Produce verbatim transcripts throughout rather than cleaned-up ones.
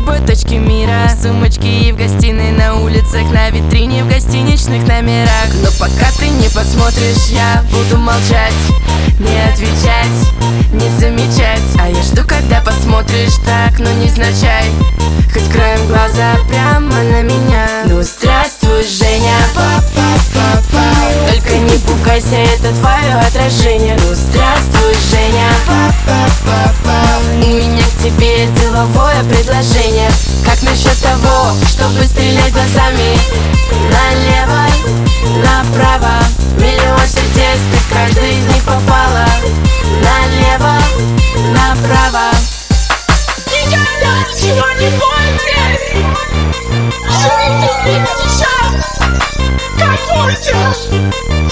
любой точке мира. В сумочке и в гостиной, на улицах, на витрине, в гостиничных номерах. Но пока ты не посмотришь, я буду молчать, не отвечать, не замечать. А я жду, когда посмотришь так, но невзначай, хоть краем глаза прямо на меня. Ну здравствуй, Женя, па-па-па-па. Только не пугайся, это твое отражение. Ну здравствуй, Женя, па-па-па-па. У меня к тебе деловое предложение. Как насчет того, чтобы стрелять глазами налево, направо? Миллион сердец, ты в каждый из них попала. Налево, направо. Никогда ничего не бойтесь! Живите сейчас! Как хочешь!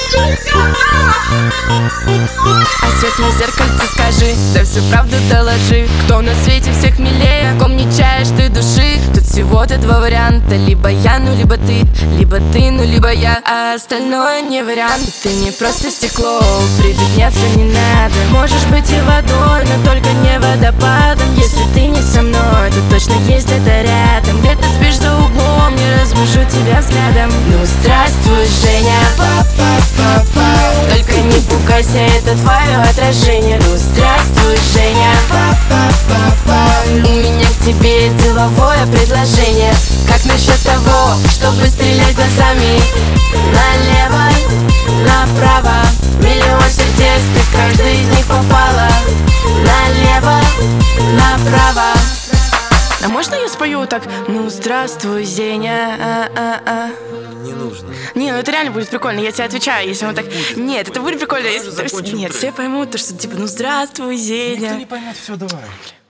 А светлое зеркальце скажи, да всю правду доложи. Кто на свете всех милее, в ком не чаешь ты души? Тут всего-то два варианта: либо я, ну либо ты, либо ты, ну либо я. А остальное не вариант. Ты не просто стекло, прибедняться не надо. Можешь быть и водой, но только не водопадом. Если ты не со мной, то точно есть где-то рядом. Где ты спишь за углом, не разбужу тебя взглядом. Ну здравствуй, Женя, па-па-па-па. Только не пугайся, это твое отражение. Ну здравствуй, Женя, па-па-па-па. У меня к тебе деловое предложение. Как насчет того, чтобы стрелять глазами налево, направо? Миллион сердец, ты в каждый из них попала. Налево, направо. А можно я спою так? Ну здравствуй, Зеня, а-а-а. Не нужно. Не, ну это реально будет прикольно, я тебе отвечаю, если он так... Нет, это будет прикольно, если... Нет, все поймут, то, что типа, ну здравствуй, Зеня. Никто не поймет, все, давай.